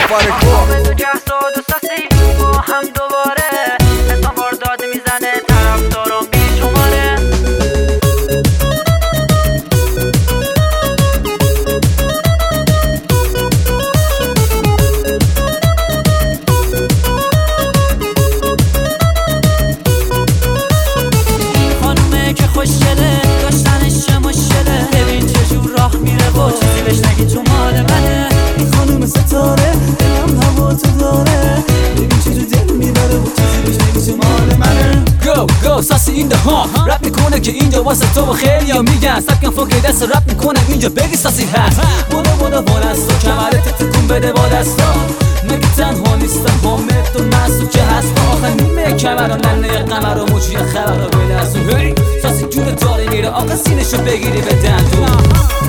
فارکو که ساد و ساسی با هم دوباره حساب داد میزنه طرفدارم بیشماره. خانومه که خوشگله داشتنش چه مشکله، ببین چجور راه میره و چیزی بهش نگی تو مال منه. این خانوم ستاره دلم هوا تو داره، ببین چجور دل میبره و چیزی بهش نگی تو مال منه. گو ساسی این ده ها رپ میکنه که اینجا واسه تو و خیلی ها میگن سبکم فوق دست رپ میکنم اینجا بگی ساسی هست. بودا دست و کمرت تکون بده با دستا، مگه تنها نیستم حامد و مسعود که هست با آخر نیمه کمرم ننه قمر و موجی خبر رو بلرزو. هی ساسی جور داره میره آقا سینشو بگیری به دندون.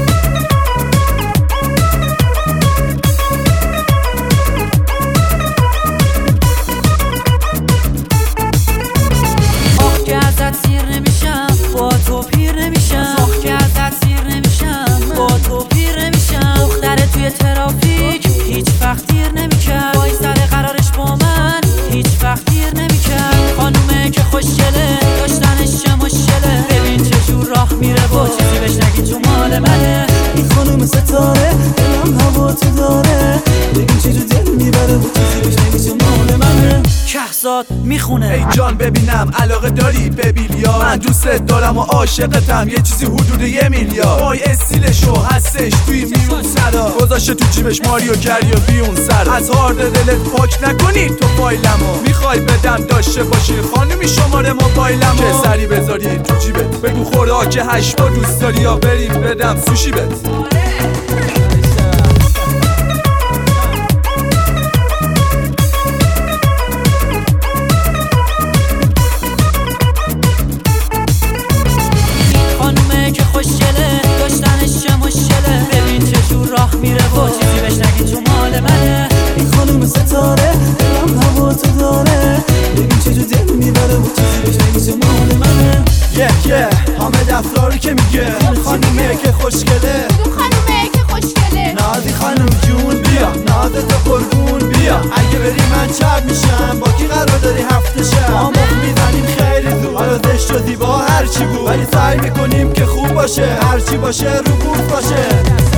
با تو پیر نمیشم، آخ که ازت سیر نمیشم، با تو پیر نمیشم. دختره توی ترافیک هیچ وقت دیر نمیکرد، وای سر قرارش با من هیچ وقت دیر نمیکرد. خانومه که خوشگله داشتنش چه مشکله، ببین چجور راه میره و چیزی بهش نگی تو مال منه. این خانوم ستاره دلم هوا تو داره، ببین چجور دل میبره و چیزی بهش نگی تو مال منه. کهزاد میخونه ای جان ببینم علاقه داری به بیلیا، من دوستت دارم و عاشقتم یه چیزی حدود 1 میلیارد. وای استیلشو هستش توی میون سرا، گذاشته تو جیبش ماریو کریا بیون سر. از هارد دلت پاک نکنی تو فایلمو، میخوای بدم داشته باشی خانومی شماره موبایلمو، که سری بذاری تو جیبت بگو خوراک 8 با دوست داری یا بریم بدم سوشی بت. خوشگله داشتنش چه مشکله، ببین چجور راه میره و چیزی بهش نگی تو مال منه. این خانوم ستاره دلم هوا تو داره، ببین چجور دل میبره و چیزی بهش نگی تو مال منه. حامد افراری که میگه اون خانومه که خوشگله، اون خانومه که خوشگله. نازی خانوم جون بیا نازت قربون بیا، اگه بری من چپ میشم با کی قرار داری هفته شب. ما مخ میزنیم خیلی زود، حالا زشت و زیبا هرچی بود، ولی سعی میکنیم که خوب باشه هرچی باشه رو بود باشه.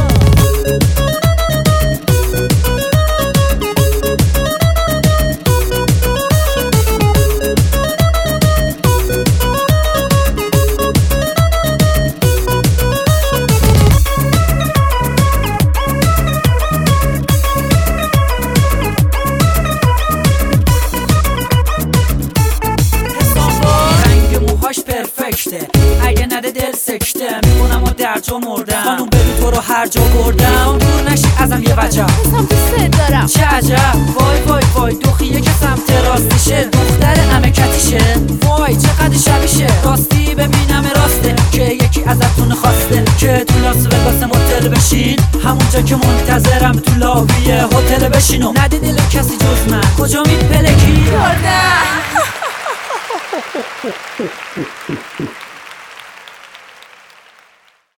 پرفکته اگه نده دل سکته میکنم و در تو مردم. خانوم ببین تو رو هر جا بردم، دور نشی ازم یه وجب، حسام دوست دارم. چه عجب وای دوخیه که سمت راستشه، دختر امکتیشه، وای چقدر شبیشه. راستی ببینم راسته که یکی ازتون خواسته که تو لاس وگاس هتل بشین، همونجا که منتظرم تو لابی هتل بشین و نده دل کسی جز من. کجا میپلکی؟ بردم